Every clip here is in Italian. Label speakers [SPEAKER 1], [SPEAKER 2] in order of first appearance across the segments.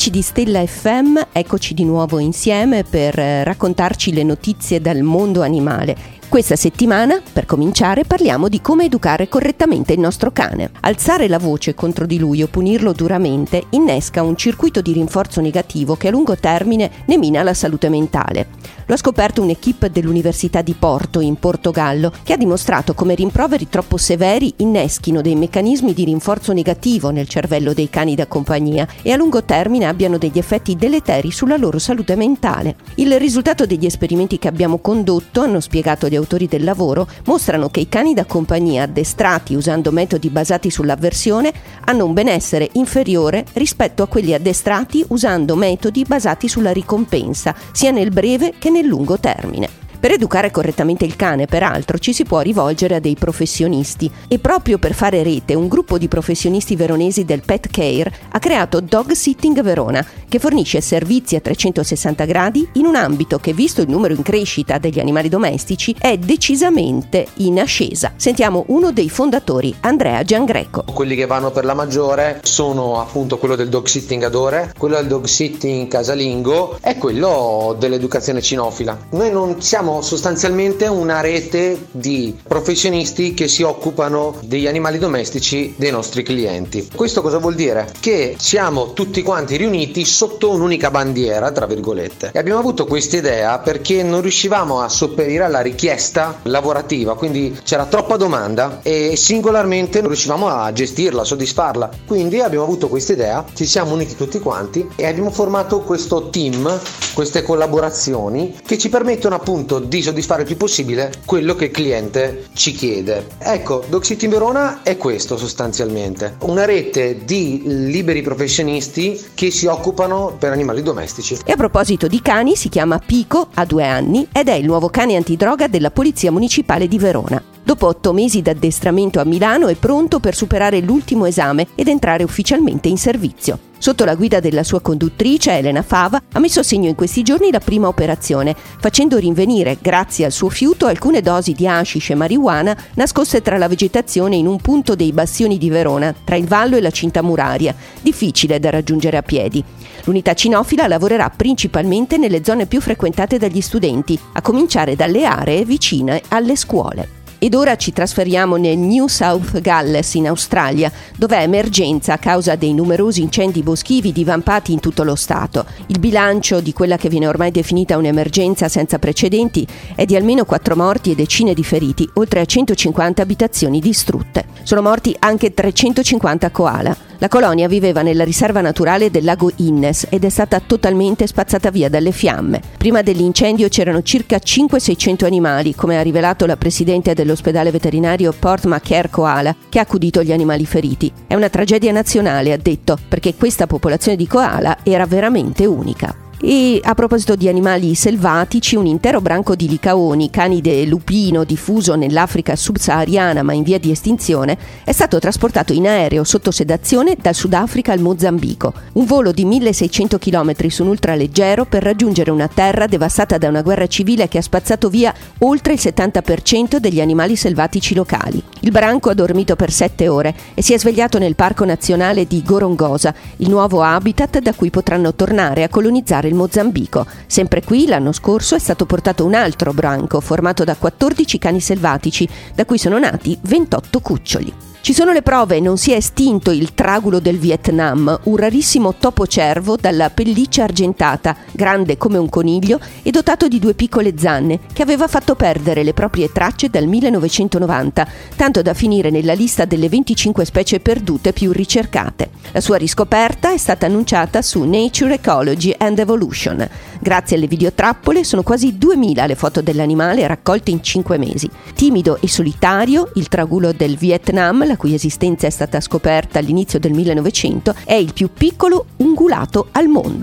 [SPEAKER 1] Amici di Stella FM, eccoci di nuovo insieme per raccontarci le notizie dal mondo animale. Questa settimana, per cominciare, parliamo di come educare correttamente il nostro cane. Alzare la voce contro di lui o punirlo duramente innesca un circuito di rinforzo negativo che a lungo termine ne mina la salute mentale. Lo ha scoperto un'equipe dell'Università di Porto, in Portogallo, che ha dimostrato come rimproveri troppo severi inneschino dei meccanismi di rinforzo negativo nel cervello dei cani da compagnia e a lungo termine abbiano degli effetti deleteri sulla loro salute mentale. Il risultato degli esperimenti che abbiamo condotto, hanno spiegato gli autori del lavoro, mostrano che i cani da compagnia addestrati usando metodi basati sull'avversione hanno un benessere inferiore rispetto a quelli addestrati usando metodi basati sulla ricompensa, sia nel breve che nel lungo termine. Per educare correttamente il cane, peraltro, ci si può rivolgere a dei professionisti e proprio per fare rete un gruppo di professionisti veronesi del pet care ha creato Dog Sitting Verona, che fornisce servizi a 360 gradi in un ambito che, visto il numero in crescita degli animali domestici, è decisamente in ascesa. Sentiamo uno dei fondatori, Andrea Giangreco.
[SPEAKER 2] Quelli che vanno per la maggiore sono appunto quello del dog sitting Adore, quello del dog sitting casalingo e quello dell'educazione cinofila. Noi non siamo sostanzialmente una rete di professionisti che si occupano degli animali domestici dei nostri clienti. Questo cosa vuol dire? Che siamo tutti quanti riuniti sotto un'unica bandiera, tra virgolette, e abbiamo avuto questa idea perché non riuscivamo a sopperire alla richiesta lavorativa, quindi c'era troppa domanda e singolarmente non riuscivamo a gestirla, a soddisfarla, quindi abbiamo avuto questa idea, ci siamo uniti tutti quanti e abbiamo formato questo team, queste collaborazioni che ci permettono appunto di soddisfare il più possibile quello che il cliente ci chiede. Ecco, Dog Sitting Verona è questo sostanzialmente, una rete di liberi professionisti che si occupano per animali domestici.
[SPEAKER 1] E a proposito di cani, si chiama Pico, ha 2 anni ed è il nuovo cane antidroga della Polizia Municipale di Verona. Dopo 8 mesi d'addestramento a Milano è pronto per superare l'ultimo esame ed entrare ufficialmente in servizio. Sotto la guida della sua conduttrice, Elena Fava, ha messo a segno in questi giorni la prima operazione, facendo rinvenire, grazie al suo fiuto, alcune dosi di hashish e marijuana nascoste tra la vegetazione in un punto dei bastioni di Verona, tra il Vallo e la cinta muraria, difficile da raggiungere a piedi. L'unità cinofila lavorerà principalmente nelle zone più frequentate dagli studenti, a cominciare dalle aree vicine alle scuole. Ed ora ci trasferiamo nel New South Wales in Australia, dove è emergenza a causa dei numerosi incendi boschivi divampati in tutto lo stato. Il bilancio di quella che viene ormai definita un'emergenza senza precedenti è di almeno 4 morti e decine di feriti, oltre a 150 abitazioni distrutte. Sono morti anche 350 koala. La colonia viveva nella riserva naturale del lago Innes ed è stata totalmente spazzata via dalle fiamme. Prima dell'incendio c'erano circa 500-600 animali, come ha rivelato la presidente dell'ospedale veterinario Port Macquarie Koala, che ha accudito gli animali feriti. È una tragedia nazionale, ha detto, perché questa popolazione di koala era veramente unica. E a proposito di animali selvatici, un intero branco di licaoni, canide lupino diffuso nell'Africa subsahariana ma in via di estinzione, è stato trasportato in aereo sotto sedazione dal Sudafrica al Mozambico. Un volo di 1600 km su un ultraleggero per raggiungere una terra devastata da una guerra civile che ha spazzato via oltre il 70% degli animali selvatici locali. Il branco ha dormito per 7 ore e si è svegliato nel Parco Nazionale di Gorongosa, il nuovo habitat da cui potranno tornare a colonizzare il Mozambico. Sempre qui l'anno scorso è stato portato un altro branco formato da 14 cani selvatici, da cui sono nati 28 cuccioli. Ci sono le prove, non si è estinto il tragulo del Vietnam, un rarissimo topocervo dalla pelliccia argentata, grande come un coniglio e dotato di 2 piccole zanne, che aveva fatto perdere le proprie tracce dal 1990, tanto da finire nella lista delle 25 specie perdute più ricercate. La sua riscoperta è stata annunciata su Nature Ecology and Evolution. Grazie alle videotrappole sono quasi 2000 le foto dell'animale raccolte in 5 mesi. Timido e solitario, il tragulo del Vietnam, la cui esistenza è stata scoperta all'inizio del 1900, è il più piccolo ungulato al mondo.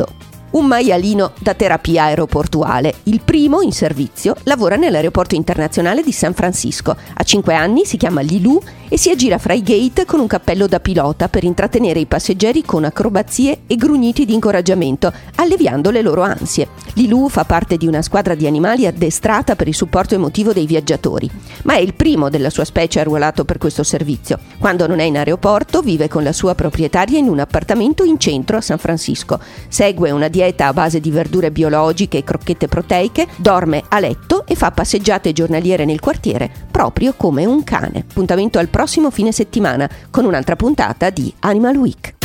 [SPEAKER 1] Un maialino da terapia aeroportuale. Il primo in servizio lavora nell'aeroporto internazionale di San Francisco. Ha 5 anni, si chiama Lilu e si aggira fra i gate con un cappello da pilota per intrattenere i passeggeri con acrobazie e grugniti di incoraggiamento, alleviando le loro ansie. Lilu fa parte di una squadra di animali addestrata per il supporto emotivo dei viaggiatori, ma è il primo della sua specie arruolato per questo servizio. Quando non è in aeroporto, vive con la sua proprietaria in un appartamento in centro a San Francisco. Segue una dieta a base di verdure biologiche e crocchette proteiche, dorme a letto e fa passeggiate giornaliere nel quartiere, proprio come un cane. Appuntamento al prossimo fine settimana con un'altra puntata di Animal Week.